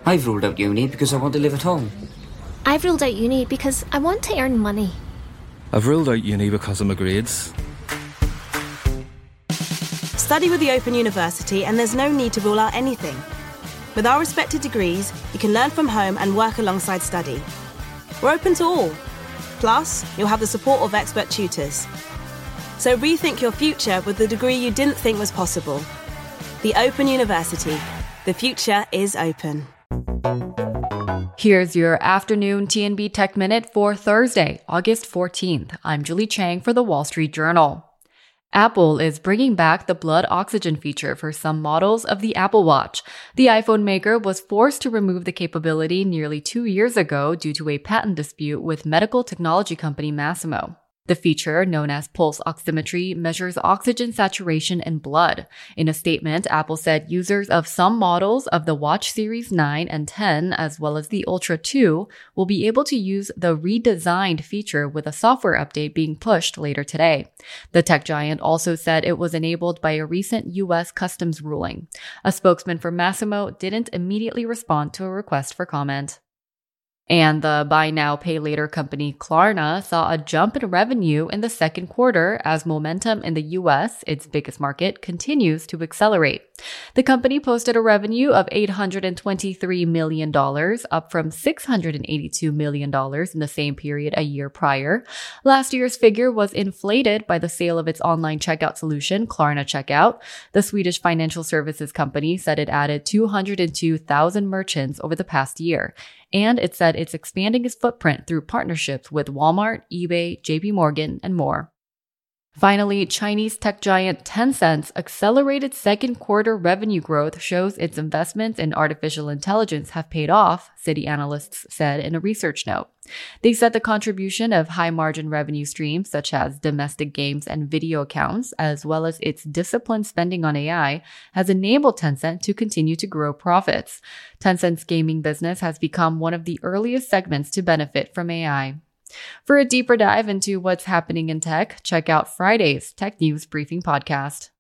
I've ruled out uni because I want to live at home. I've ruled out uni because I want to earn money. I've ruled out uni because of my grades. Study with the Open University and there's no need to rule out anything. With our respected degrees, you can learn from home and work alongside study. We're open to all. Plus, you'll have the support of expert tutors. So rethink your future with the degree you didn't think was possible. The Open University. The future is open. Here's your afternoon TNB Tech Minute for Thursday, August 14th. I'm Julie Chang for The Wall Street Journal. Apple is bringing back the blood oxygen feature for some models of the Apple Watch. The iPhone maker was forced to remove the capability nearly 2 years ago due to a patent dispute with medical technology company Masimo. The feature, known as pulse oximetry, measures oxygen saturation in blood. In a statement, Apple said users of some models of the Watch Series 9 and 10, as well as the Ultra 2, will be able to use the redesigned feature with a software update being pushed later today. The tech giant also said it was enabled by a recent U.S. customs ruling. A spokesman for Masimo didn't immediately respond to a request for comment. And the buy now, pay later company Klarna saw a jump in revenue in the second quarter as momentum in the US, its biggest market, continues to accelerate. The company posted a revenue of $823 million, up from $682 million in the same period a year prior. Last year's figure was inflated by the sale of its online checkout solution, Klarna Checkout. The Swedish financial services company said it added 202,000 merchants over the past year. And it said it's expanding its footprint through partnerships with Walmart, eBay, JP Morgan, and more. Finally, Chinese tech giant Tencent's accelerated second quarter revenue growth shows its investments in artificial intelligence have paid off, Citi analysts said in a research note. They said the contribution of high-margin revenue streams such as domestic games and video accounts, as well as its disciplined spending on AI, has enabled Tencent to continue to grow profits. Tencent's gaming business has become one of the earliest segments to benefit from AI. For a deeper dive into what's happening in tech, check out Friday's Tech News Briefing podcast.